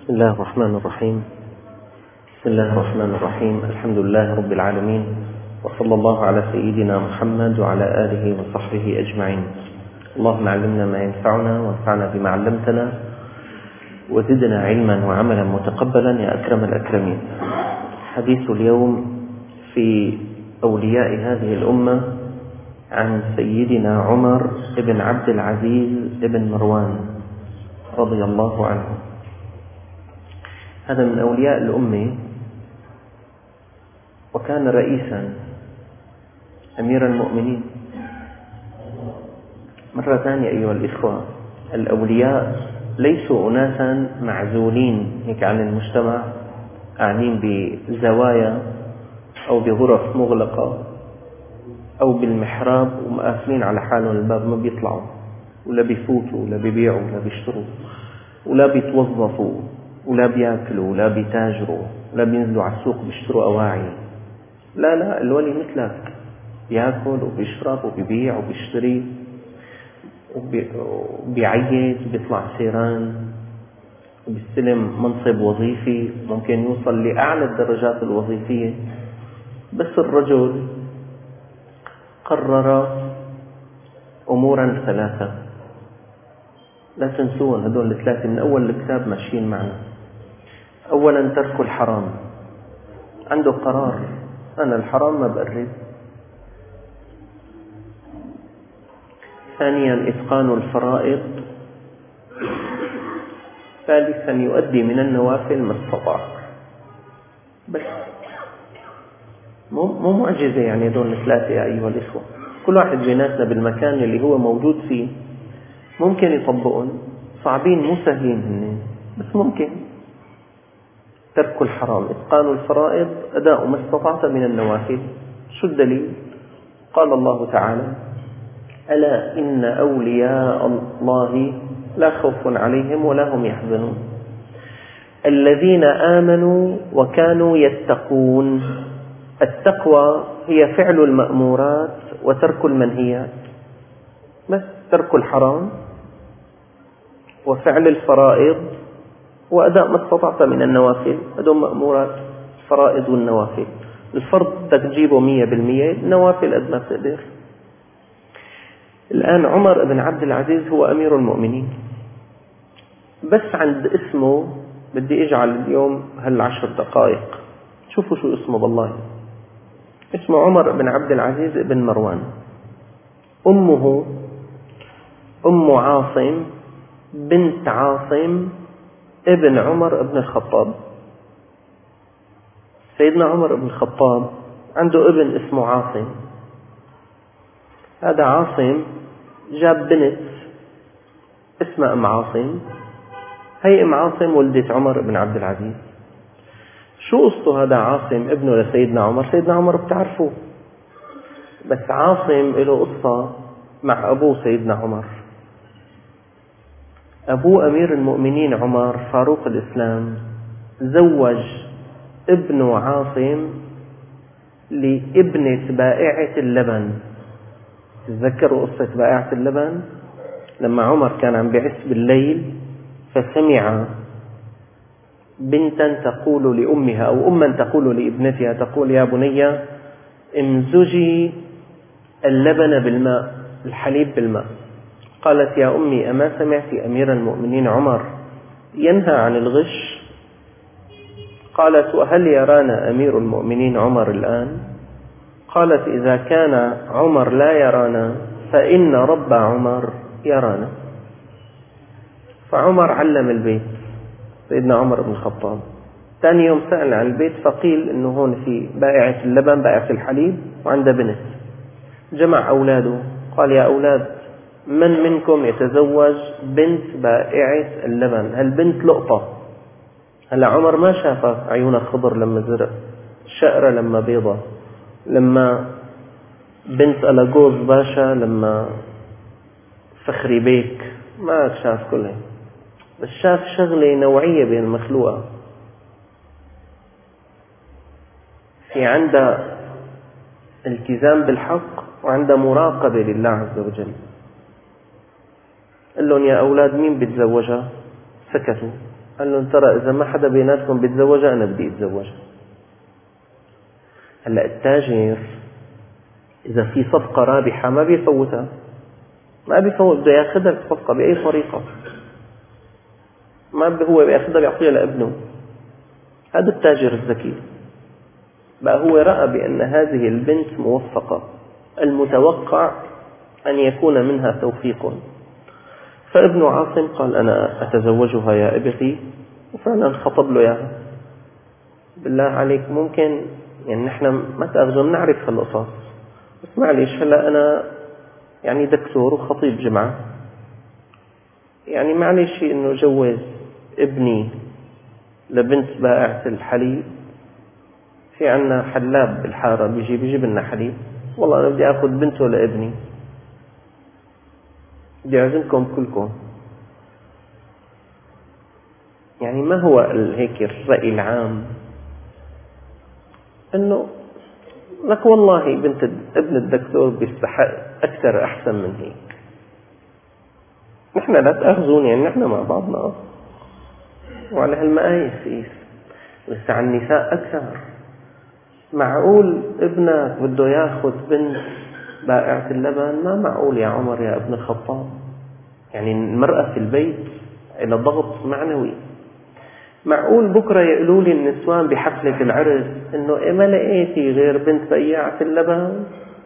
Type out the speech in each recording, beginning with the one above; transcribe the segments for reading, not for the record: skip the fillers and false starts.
بسم الله الرحمن الرحيم. بسم الله الرحمن الرحيم. الحمد لله رب العالمين، وصلى الله على سيدنا محمد وعلى آله وصحبه أجمعين. اللهم علمنا ما ينفعنا وانفعنا بما علمتنا وزدنا علما وعملا متقبلا يا أكرم الأكرمين. حديث اليوم في أولياء هذه الأمة عن سيدنا عمر بن عبد العزيز بن مروان رضي الله عنه. هذا من أولياء الأمة، وكان رئيسا أمير المؤمنين. مرة ثانية أيها الإخوة، الأولياء ليسوا أناسا معزولين هيك عن المجتمع، قاعدين بزوايا أو بغرف مغلقة أو بالمحراب ومقافلين على حالهم الباب، ما بيطلعوا ولا بيفوتوا ولا بيبيعوا ولا بيشتروا ولا بيتوظفوا ولا بياكلوا ولا بيتاجروا ولا بينزلوا على السوق بيشتروا أواعي. لا، الولي مثلك، بياكل وبيشرب وبيبيع وبيشتري وبيعيد، بيطلع سيران وبيستلم منصب وظيفي، ممكن يوصل لأعلى الدرجات الوظيفية. بس الرجل قرر أمورا ثلاثة، لا تنسوهم هدول الثلاثة، من أول الكتاب ماشيين معنا. أولا ترك الحرام، عنده قرار أنا الحرام ما بقرب. ثانيا إتقان الفرائض. ثالثا يؤدي من النوافل ما استطاع. بس مو معجزة يعني هدول الثلاثة يا أيها الإخوة. كل واحد بيناتنا بالمكان اللي هو موجود فيه ممكن يطبقون، صعبين مو سهلين هن، بس ممكن. ترك الحرام، إتقان الفرائض، أداء ما استطعت من النوافل. شو الدليل؟ قال الله تعالى: ألا إن أولياء الله لا خوف عليهم ولا هم يحزنون الذين آمنوا وكانوا يتقون. التقوى هي فعل المأمورات وترك المنهيات، بس ترك الحرام وفعل الفرائض وأداء ما استطعت من النوافل. هذول مأمورات، فرائض والنوافل. الفرض بدك تجيبه 100%، النوافل قد ما تقدر. الآن عمر بن عبد العزيز هو أمير المؤمنين، بس عند اسمه بدي أجعل اليوم 10 دقائق. شوفوا شو اسمه، بالله اسمه عمر بن عبد العزيز بن مروان. أمه أم عاصم بنت عاصم ابن عمر بن الخطاب. سيدنا عمر بن الخطاب عنده ابن اسمه عاصم. هذا عاصم جاب بنت اسمها أم عاصم. هي أم عاصم ولدت عمر بن عبد العزيز. شو قصته هذا عاصم ابنه لسيدنا عمر؟ سيدنا عمر بتعرفوه، بس عاصم له قصة مع أبوه سيدنا عمر. أبوه أمير المؤمنين عمر فاروق الإسلام زوج ابنه عاصم لابنة بائعة اللبن. تذكروا قصة بائعة اللبن؟ لما عمر كان عم بعث بالليل فسمع بنتا تقول لأمها أو أما تقول لابنتها، تقول: يا بني امزجي اللبن بالماء، الحليب بالماء. قالت: يا أمي أما سمعت أمير المؤمنين عمر ينهى عن الغش؟ قالت: وهل يرانا أمير المؤمنين عمر الآن؟ قالت: إذا كان عمر لا يرانا فإن رب عمر يرانا. فعمر علم البيت، سيدنا عمر بن الخطاب. ثاني يوم سأل عن البيت فقيل إنه هون في بائعة اللبن، بائعة الحليب، وعنده بنت. جمع أولاده قال: يا أولاد، من منكم يتزوج بنت بائعة اللبن؟ هالبنت لقطة. هلا عمر ما شافها عيونها خضر لما زرق، شقرة لما بيضة، لما بنت ألاجوز باشا، لما فخري بيك، ما شاف كلها، بس شاف شغلة نوعية بين المخلوقة. في عندها التزام بالحق وعندها مراقبة لله عز وجل. قال لهم: يا أولاد مين بتزوجها؟ سكتوا. قال له ترى إذا ما حدا بيناتكم بيتزوجها أنا بدي أتزوجها. هلأ التاجر إذا في صفقة رابحة ما بيفوتها، ما بيفوت، بده ياخذها الصفقة بأي طريقة، ما هو بياخذها بيعطيها لابنه. هذا التاجر الذكي. بقى هو رأى بأن هذه البنت موفقة، المتوقع أن يكون منها توفيق. فابن عاصم قال أنا أتزوجها يا ابنتي، وفعلا خطب له إياها. بالله عليك ممكن يعني نحن ما تأخذوا نعرف هالقصص، بس معليش هلا أنا يعني دكتور وخطيب جمعة، يعني معليش إنه جوز ابني لبنت بائعة الحليب، في عنا حلاب بالحارة بيجيب لنا حليب، والله أنا بدي أخذ بنته لابني، بدي أعزمكم كلكم. يعني ما هو هيك الرأي العام؟ إنه لك والله بنت ابن الدكتور بيستحق أكثر أحسن من هيك. نحن لا تأخذون، يعني نحن مع بعضنا وعلى هالمقاييس قيس. بس على النساء أكثر. معقول ابنك بده ياخذ بنت بائعة اللبن؟ ما معقول يا عمر يا ابن الخطاب. يعني المرأة في البيت إلى ضغط معنوي. معقول بكرة يقولوا لي النسوان بحفلة العرس إنه إيه ما لقيتي غير بنت بياعة اللبن؟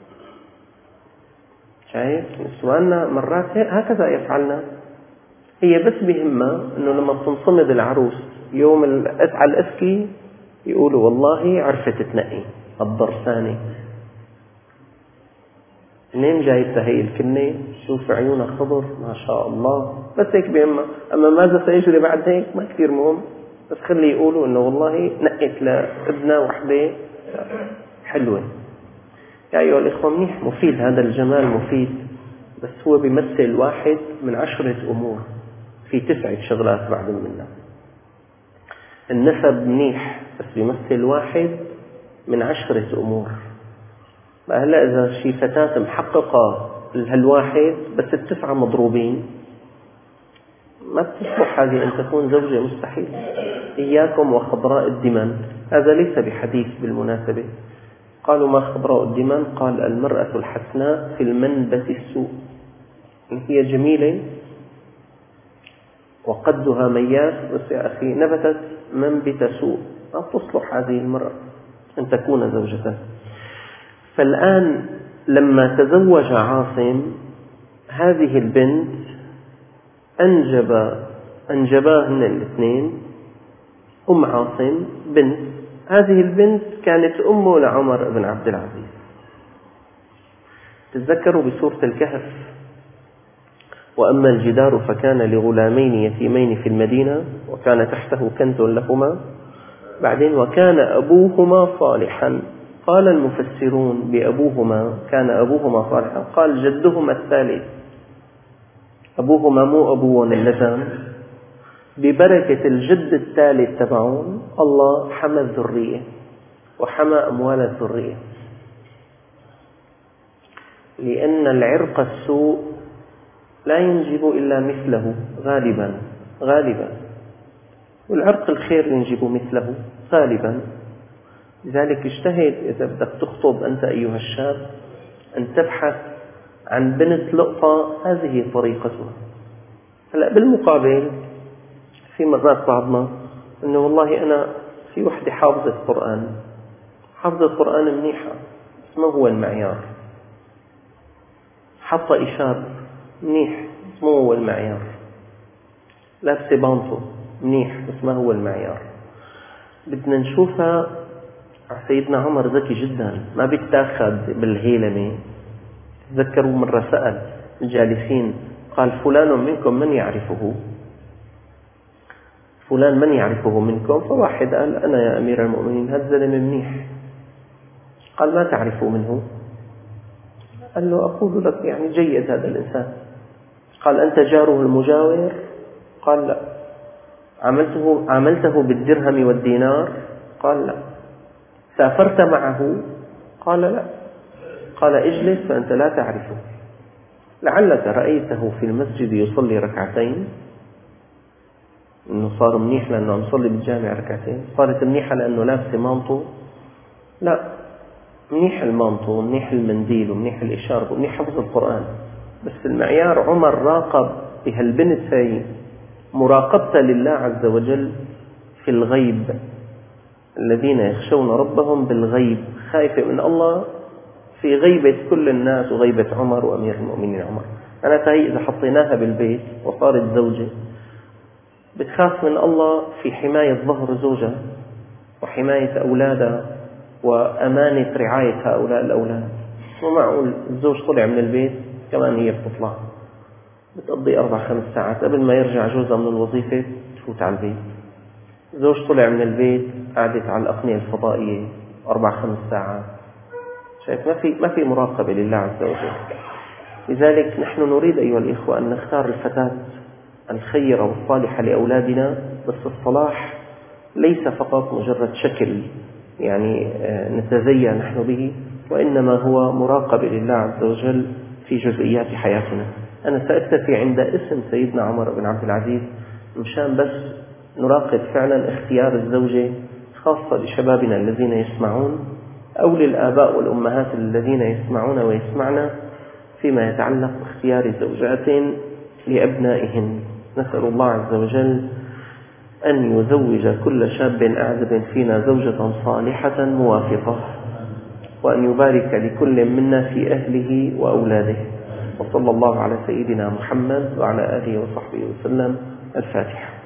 شايف نسواننا مرات هكذا يفعلنا. هي بس بهمها إنه لما تنصمد العروس يوم على الأسكي يقولوا والله عرفت تنقي الضرساني. منين جايبتها هي الكلمة؟ شوف عيونها خضر ما شاء الله، بس هيك بهمها. أما ماذا سيجري بعد هيك ما كثير مهم، بس خلي يقولوا إنه والله نقت لابنها وحدة حلوة. يا أيها الإخوة منيح، مفيد هذا الجمال مفيد، بس هو بيمثل واحد من 10 أمور، في 9 شغلات بعد منها. النسب منيح بس بيمثل واحد من 10 أمور. هلا إذا شي فتاة محققة هالواحد بس ال9 مضروبين، ما بتصلح هذه أن تكون زوجة، مستحيل. إياكم وخضراء الدمن، هذا ليس بحديث بالمناسبة. قالوا ما خضراء الدمن؟ قال المرأة الحسناء في المنبت السوء، هي جميلة وقدها مياس، بس يا أخي نبتت منبت سوء، ما تصلح هذه المرأة أن تكون زوجة. فالآن لما تزوج عاصم هذه البنت أنجباهن الاثنين. أم عاصم بنت، هذه البنت كانت أمه لعمر بن عبد العزيز. تذكروا بسورة الكهف: وأما الجدار فكان لغلامين يتيمين في المدينة وكان تحته كنز لهما، بعدين وكان أبوهما صالحا. قال المفسرون بأبوهما كان أبوهما صالحا، قال جدهما الثالث، أبوهما مو أبوهم اللزم، ببركة الجد الثالث تبعون الله حمى الذرية وحمى أموال الذرية. لأن العرق السوء لا ينجب إلا مثله غالبا، والعرق الخير ينجب مثله غالبا. لذلك اجتهد إذا بدك تخطب أنت أيها الشاب أن تبحث عن بنت لقطة هذه طريقتها. هلأ بالمقابل في مرات بعضنا أنه والله أنا في وحدة حافظة قرآن منيحة، بس ما هو المعيار. حاطة إشار منيح بس ما هو المعيار. لابسة بانطو منيح بس ما هو المعيار. بدنا نشوفها. سيدنا عمر ذكي جدا، ما بيتاخذ بالهيلمة. تذكروا مرة سأل الجالسين قال فلان منكم من يعرفه؟ فلان من يعرفه منكم؟ فواحد قال أنا يا أمير المؤمنين، هذا الزلمة منيح. قال ما تعرف منه؟ قال له أقول لك يعني جيد هذا الإنسان. قال أنت جاره المجاور؟ قال لا. عملته بالدرهم والدينار؟ قال لا. سافرت معه؟ قال لا. قال اجلس فأنت لا تعرفه، لعلك رأيته في المسجد يصلي ركعتين، إنه صار منيح لأنه عم يصلي بالجامع ركعتين، صارت منيحة لأنه لابسة مانطو. لا، منيح المانطو ومنيح المنديل ومنيح الإشارة ومنيح حفظ القرآن، بس المعيار عمر راقب بهالبنت هاي مراقبة لله عز وجل في الغيب، الذين يخشون ربهم بالغيب، خايفة من الله في غيبة كل الناس وغيبة عمر وأمير المؤمنين عمر. أنا هي إذا حطيناها بالبيت وصارت زوجة بتخاف من الله في حماية ظهر زوجها وحماية أولادها وأمانة رعاية هؤلاء الأولاد. مو معقول الزوج طلع من البيت كمان هي بتطلع بتقضي 4-5 ساعات قبل ما يرجع جوزها من الوظيفة تفوت على البيت. زوج طلع من البيت قعدت على الأقنية الفضائية 4-5 ساعات. شايف ما في مراقبة لله عز وجل. لذلك نحن نريد أيها الإخوة أن نختار الفتاة الخيرة والصالحة لأولادنا، بس الصلاح ليس فقط مجرد شكل يعني نتزين نحن به، وإنما هو مراقبة لله عز وجل في جزئيات حياتنا. أنا سأكتفي عند اسم سيدنا عمر بن عبد العزيز مشان بس نراقب فعلا اختيار الزوجة، خاصة لشبابنا الذين يسمعون أو للآباء والأمهات الذين يسمعون ويسمعنا فيما يتعلق باختيار زوجات لأبنائهن. نسأل الله عز وجل أن يزوج كل شاب أعزب فينا زوجة صالحة موافقة، وأن يبارك لكل منا في أهله وأولاده. وصلى الله على سيدنا محمد وعلى آله وصحبه وسلم. الفاتحة.